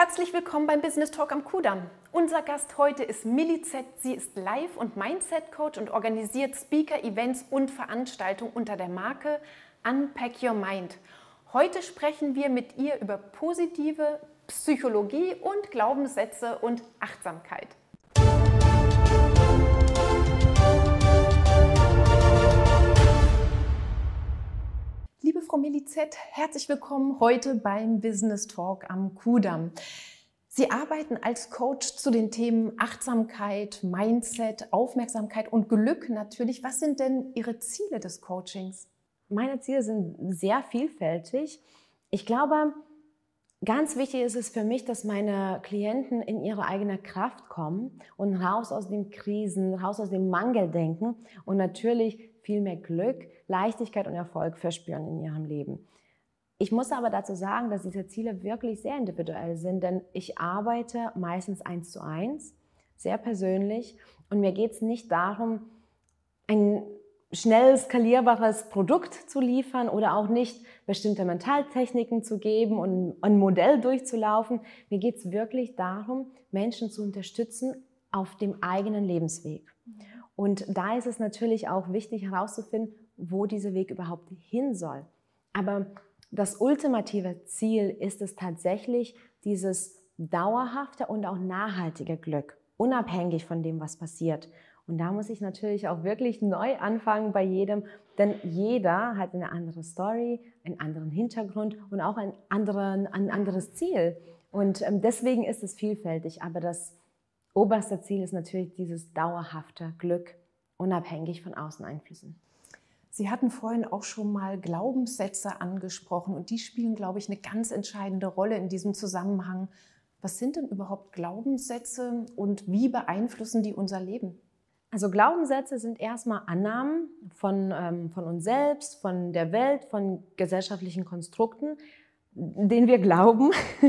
Herzlich willkommen beim Business Talk am Kudamm. Unser Gast heute ist Millie Z. Sie ist Life- und Mindset-Coach und organisiert Speaker, Events und Veranstaltungen unter der Marke Unpack Your Mind. Heute sprechen wir mit ihr über positive Psychologie und Glaubenssätze und Achtsamkeit. Liebe Frau Millie Z., herzlich willkommen heute beim Business Talk am Kudamm. Sie arbeiten als Coach zu den Themen Achtsamkeit, Mindset, Aufmerksamkeit und Glück natürlich. Was sind denn Ihre Ziele des Coachings? Meine Ziele sind sehr vielfältig. Ich glaube, ganz wichtig ist es für mich, dass meine Klienten in ihre eigene Kraft kommen und raus aus den Krisen, raus aus dem Mangeldenken und natürlich viel mehr Glück, Leichtigkeit und Erfolg verspüren in ihrem Leben. Ich muss aber dazu sagen, dass diese Ziele wirklich sehr individuell sind, denn ich arbeite meistens 1:1, sehr persönlich, und mir geht es nicht darum, ein schnell skalierbares Produkt zu liefern oder auch nicht bestimmte Mentaltechniken zu geben und ein Modell durchzulaufen. Mir geht es wirklich darum, Menschen zu unterstützen auf dem eigenen Lebensweg. Und da ist es natürlich auch wichtig herauszufinden, wo dieser Weg überhaupt hin soll. Aber das ultimative Ziel ist es tatsächlich, dieses dauerhafte und auch nachhaltige Glück, unabhängig von dem, was passiert. Und da muss ich natürlich auch wirklich neu anfangen bei jedem, denn jeder hat eine andere Story, einen anderen Hintergrund und auch ein anderes Ziel. Und deswegen ist es vielfältig, aber das oberste Ziel ist natürlich dieses dauerhafte Glück, unabhängig von Außeneinflüssen. Sie hatten vorhin auch schon mal Glaubenssätze angesprochen und die spielen, glaube ich, eine ganz entscheidende Rolle in diesem Zusammenhang. Was sind denn überhaupt Glaubenssätze und wie beeinflussen die unser Leben? Also Glaubenssätze sind erstmal Annahmen von uns selbst, von der Welt, von gesellschaftlichen Konstrukten, denen wir glauben.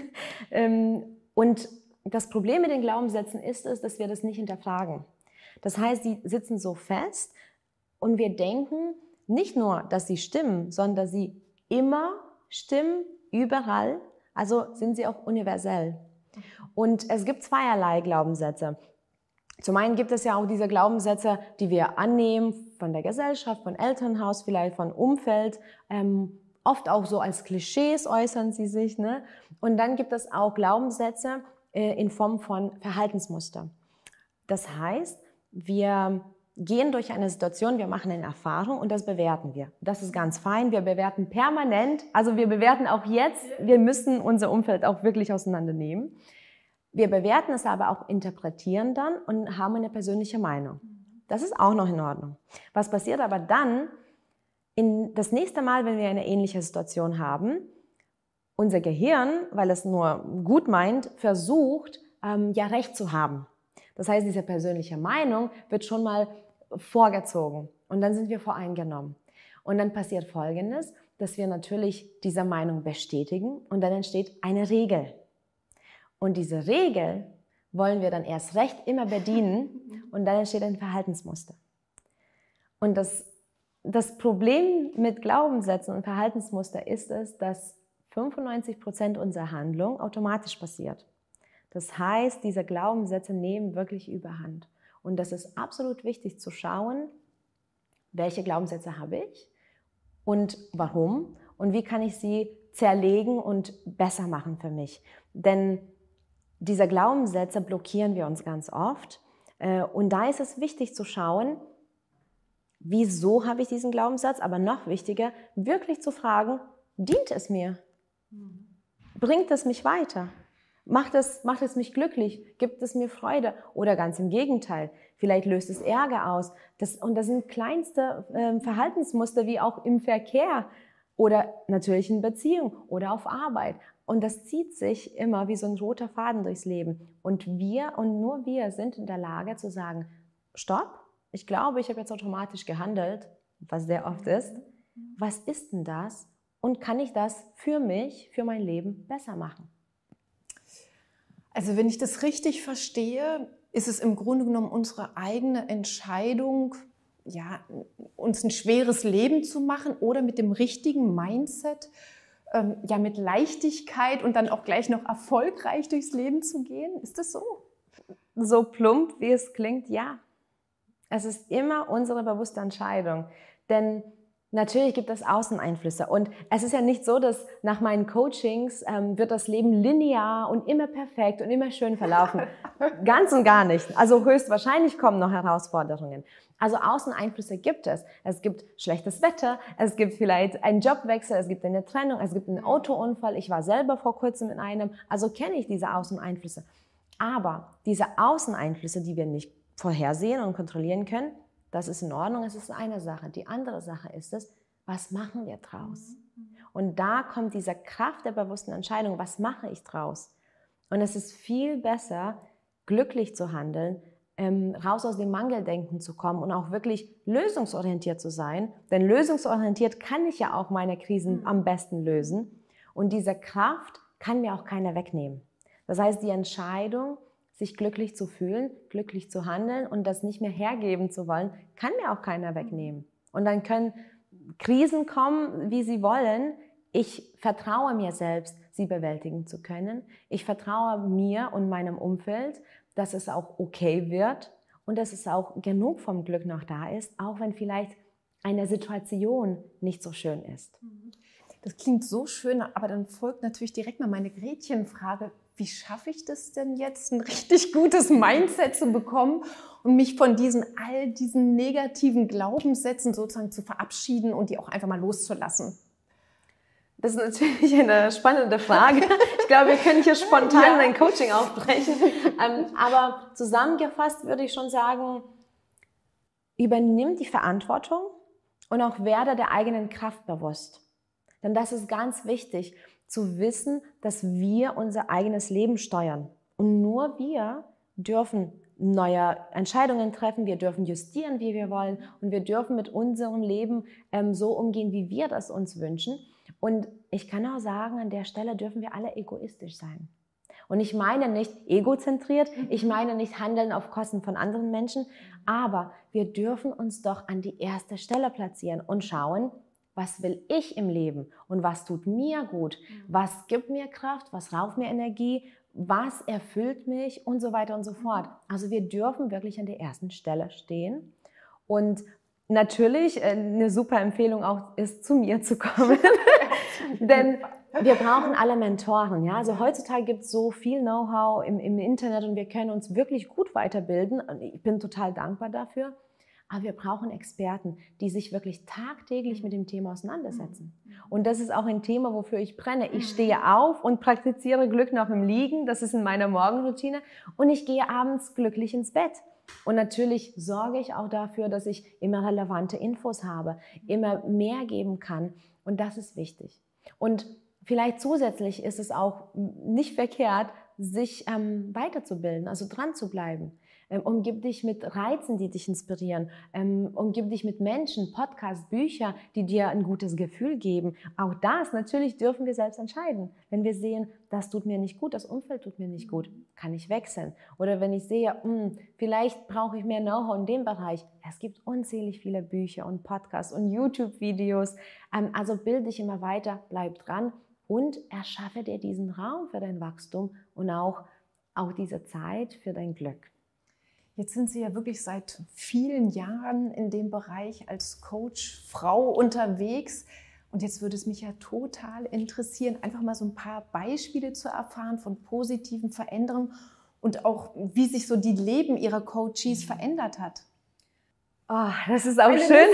Und das Problem mit den Glaubenssätzen ist es, dass wir das nicht hinterfragen. Das heißt, die sitzen so fest und wir denken nicht nur, dass sie stimmen, sondern dass sie immer stimmen, überall. Also sind sie auch universell. Und es gibt zweierlei Glaubenssätze. Zum einen gibt es ja auch diese Glaubenssätze, die wir annehmen von der Gesellschaft, von Elternhaus, vielleicht von Umfeld. Oft auch so als Klischees äußern sie sich, ne? Und dann gibt es auch Glaubenssätze in Form von Verhaltensmuster. Das heißt, wir gehen durch eine Situation, wir machen eine Erfahrung und das bewerten wir. Das ist ganz fein, wir bewerten permanent, also wir bewerten auch jetzt, wir müssen unser Umfeld auch wirklich auseinandernehmen. Wir bewerten es aber auch, interpretieren dann und haben eine persönliche Meinung. Das ist auch noch in Ordnung. Was passiert aber dann, das nächste Mal, wenn wir eine ähnliche Situation haben, unser Gehirn, weil es nur gut meint, versucht, ja Recht zu haben. Das heißt, diese persönliche Meinung wird schon mal vorgezogen und dann sind wir voreingenommen. Und dann passiert Folgendes, dass wir natürlich diese Meinung bestätigen und dann entsteht eine Regel. Und diese Regel wollen wir dann erst recht immer bedienen und dann entsteht ein Verhaltensmuster. Und das Problem mit Glaubenssätzen und Verhaltensmuster ist es, dass 95% unserer Handlung automatisch passiert. Das heißt, diese Glaubenssätze nehmen wirklich Überhand. Und das ist absolut wichtig zu schauen, welche Glaubenssätze habe ich und warum und wie kann ich sie zerlegen und besser machen für mich. Denn diese Glaubenssätze blockieren wir uns ganz oft. Und da ist es wichtig zu schauen, wieso habe ich diesen Glaubenssatz, aber noch wichtiger, wirklich zu fragen, dient es mir? Bringt es mich weiter? Macht es mich glücklich? Gibt es mir Freude? Oder ganz im Gegenteil, vielleicht löst es Ärger aus. Und das sind kleinste Verhaltensmuster wie auch im Verkehr oder natürlich in Beziehung oder auf Arbeit. Und das zieht sich immer wie so ein roter Faden durchs Leben. Und wir und nur wir sind in der Lage zu sagen, stopp, ich glaube, ich habe jetzt automatisch gehandelt, was sehr oft ist. Was ist denn das? Und kann ich das für mich, für mein Leben besser machen? Also wenn ich das richtig verstehe, ist es im Grunde genommen unsere eigene Entscheidung, ja, uns ein schweres Leben zu machen oder mit dem richtigen Mindset ja mit Leichtigkeit und dann auch gleich noch erfolgreich durchs Leben zu gehen? Ist das so? So plump, wie es klingt, ja. Es ist immer unsere bewusste Entscheidung. Denn natürlich gibt es Außeneinflüsse. Und es ist ja nicht so, dass nach meinen Coachings wird das Leben linear und immer perfekt und immer schön verlaufen. Ganz und gar nicht. Also höchstwahrscheinlich kommen noch Herausforderungen. Also Außeneinflüsse gibt es. Es gibt schlechtes Wetter, es gibt vielleicht einen Jobwechsel, es gibt eine Trennung, es gibt einen Autounfall. Ich war selber vor kurzem in einem. Also kenne ich diese Außeneinflüsse. Aber diese Außeneinflüsse, die wir nicht vorhersehen und kontrollieren können, das ist in Ordnung, es ist eine Sache. Die andere Sache ist es, was machen wir draus? Und da kommt diese Kraft der bewussten Entscheidung, was mache ich draus? Und es ist viel besser, glücklich zu handeln, raus aus dem Mangeldenken zu kommen und auch wirklich lösungsorientiert zu sein. Denn lösungsorientiert kann ich ja auch meine Krisen am besten lösen. Und diese Kraft kann mir auch keiner wegnehmen. Das heißt, die Entscheidung, sich glücklich zu fühlen, glücklich zu handeln und das nicht mehr hergeben zu wollen, kann mir auch keiner wegnehmen. Und dann können Krisen kommen, wie sie wollen. Ich vertraue mir selbst, sie bewältigen zu können. Ich vertraue mir und meinem Umfeld, dass es auch okay wird und dass es auch genug vom Glück noch da ist, auch wenn vielleicht eine Situation nicht so schön ist. Das klingt so schön, aber dann folgt natürlich direkt mal meine Gretchenfrage. Wie schaffe ich das denn jetzt, ein richtig gutes Mindset zu bekommen und mich von all diesen negativen Glaubenssätzen sozusagen zu verabschieden und die auch einfach mal loszulassen? Das ist natürlich eine spannende Frage. Ich glaube, wir können hier spontan ein Coaching aufbrechen. Aber zusammengefasst würde ich schon sagen, übernimm die Verantwortung und auch werde der eigenen Kraft bewusst. Denn das ist ganz wichtig, zu wissen, dass wir unser eigenes Leben steuern. Und nur wir dürfen neue Entscheidungen treffen, wir dürfen justieren, wie wir wollen und wir dürfen mit unserem Leben so umgehen, wie wir das uns wünschen. Und ich kann auch sagen, an der Stelle dürfen wir alle egoistisch sein. Und ich meine nicht egozentriert, ich meine nicht handeln auf Kosten von anderen Menschen, aber wir dürfen uns doch an die erste Stelle platzieren und schauen, was will ich im Leben und was tut mir gut, was gibt mir Kraft, was raubt mir Energie, was erfüllt mich und so weiter und so fort. Also wir dürfen wirklich an der ersten Stelle stehen und natürlich eine super Empfehlung auch ist, zu mir zu kommen, denn wir brauchen alle Mentoren. Ja? Also heutzutage gibt es so viel Know-how im Internet und wir können uns wirklich gut weiterbilden. Und ich bin total dankbar dafür. Aber wir brauchen Experten, die sich wirklich tagtäglich mit dem Thema auseinandersetzen. Und das ist auch ein Thema, wofür ich brenne. Ich stehe auf und praktiziere Glück noch im Liegen. Das ist in meiner Morgenroutine. Und ich gehe abends glücklich ins Bett. Und natürlich sorge ich auch dafür, dass ich immer relevante Infos habe, immer mehr geben kann. Und das ist wichtig. Und vielleicht zusätzlich ist es auch nicht verkehrt, sich weiterzubilden, also dran zu bleiben. Umgib dich mit Reizen, die dich inspirieren. Umgib dich mit Menschen, Podcasts, Bücher, die dir ein gutes Gefühl geben. Auch das natürlich dürfen wir selbst entscheiden. Wenn wir sehen, das tut mir nicht gut, das Umfeld tut mir nicht gut, kann ich wechseln. Oder wenn ich sehe, vielleicht brauche ich mehr Know-how in dem Bereich. Es gibt unzählig viele Bücher und Podcasts und YouTube-Videos. Also bilde dich immer weiter, bleib dran und erschaffe dir diesen Raum für dein Wachstum und auch diese Zeit für dein Glück. Jetzt sind Sie ja wirklich seit vielen Jahren in dem Bereich als Coach Frau unterwegs. Und jetzt würde es mich ja total interessieren, einfach mal so ein paar Beispiele zu erfahren von positiven Veränderungen und auch, wie sich so die Leben Ihrer Coaches verändert hat. Oh, das ist auch schön.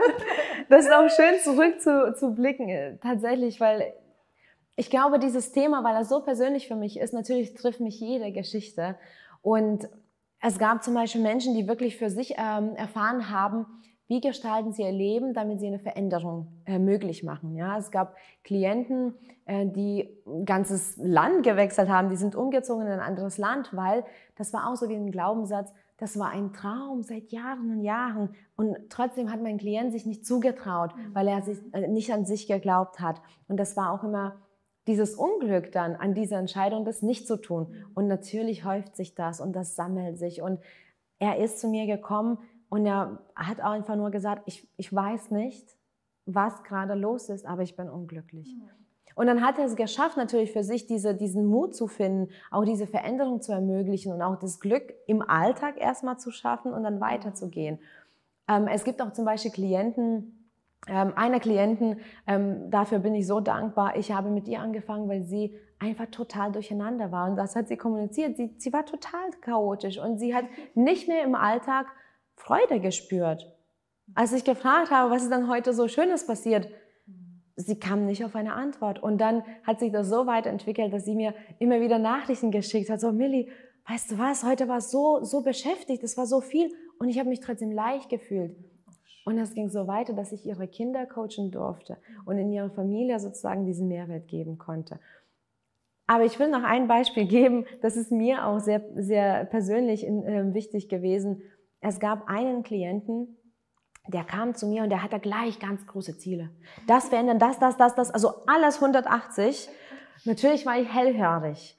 Das ist auch schön, zurückzublicken, tatsächlich, weil ich glaube, dieses Thema, weil das so persönlich für mich ist, natürlich trifft mich jede Geschichte. Und es gab zum Beispiel Menschen, die wirklich für sich erfahren haben, wie gestalten sie ihr Leben, damit sie eine Veränderung möglich machen. Ja, es gab Klienten, die ein ganzes Land gewechselt haben, die sind umgezogen in ein anderes Land, weil das war auch so wie ein Glaubenssatz, das war ein Traum seit Jahren und Jahren und trotzdem hat mein Klient sich nicht zugetraut, weil er sich nicht an sich geglaubt hat. Und das war auch immer dieses Unglück dann an dieser Entscheidung, das nicht zu tun. Und natürlich häuft sich das und das sammelt sich. Und er ist zu mir gekommen und er hat auch einfach nur gesagt, ich weiß nicht, was gerade los ist, aber ich bin unglücklich. Und dann hat er es geschafft, natürlich für sich diesen Mut zu finden, auch diese Veränderung zu ermöglichen und auch das Glück im Alltag erstmal zu schaffen und dann weiterzugehen. Es gibt auch zum Beispiel Klienten, eine Klientin, dafür bin ich so dankbar, ich habe mit ihr angefangen, weil sie einfach total durcheinander war. Und das hat sie kommuniziert. Sie war total chaotisch und sie hat nicht mehr im Alltag Freude gespürt. Als ich gefragt habe, was ist denn heute so Schönes passiert, sie kam nicht auf eine Antwort. Und dann hat sich das so weiterentwickelt, dass sie mir immer wieder Nachrichten geschickt hat. So, Milli, weißt du was, heute war so beschäftigt, es war so viel und ich habe mich trotzdem leicht gefühlt. Und es ging so weiter, dass ich ihre Kinder coachen durfte und in ihrer Familie sozusagen diesen Mehrwert geben konnte. Aber ich will noch ein Beispiel geben, das ist mir auch sehr, sehr persönlich wichtig gewesen. Es gab einen Klienten, der kam zu mir und der hatte gleich ganz große Ziele. Das verändern, das, also alles 180. Natürlich war ich hellhörig,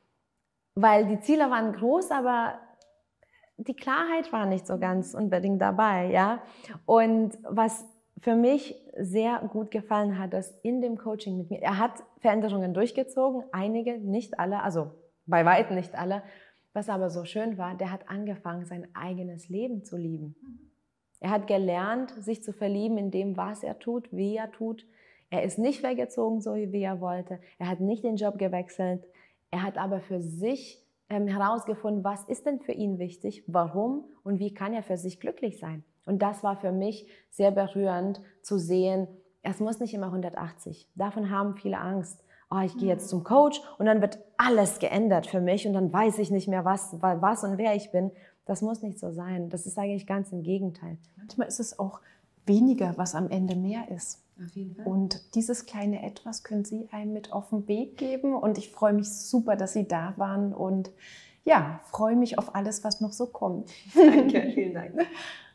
weil die Ziele waren groß, aber die Klarheit war nicht so ganz unbedingt dabei, ja. Und was für mich sehr gut gefallen hat, dass in dem Coaching mit mir, er hat Veränderungen durchgezogen, einige, nicht alle, also bei weitem nicht alle. Was aber so schön war, der hat angefangen, sein eigenes Leben zu lieben. Er hat gelernt, sich zu verlieben in dem, was er tut, wie er tut. Er ist nicht weggezogen, so wie er wollte. Er hat nicht den Job gewechselt. Er hat aber für sich herausgefunden, was ist denn für ihn wichtig, warum und wie kann er für sich glücklich sein. Und das war für mich sehr berührend zu sehen, es muss nicht immer 180. Davon haben viele Angst. Oh, ich gehe jetzt zum Coach und dann wird alles geändert für mich und dann weiß ich nicht mehr, was und wer ich bin. Das muss nicht so sein. Das ist eigentlich ganz im Gegenteil. Manchmal ist es auch weniger, was am Ende mehr ist. Auf jeden Fall. Und dieses kleine Etwas können Sie einem mit auf den Weg geben. Und ich freue mich super, dass Sie da waren und ja, freue mich auf alles, was noch so kommt. Danke, vielen Dank.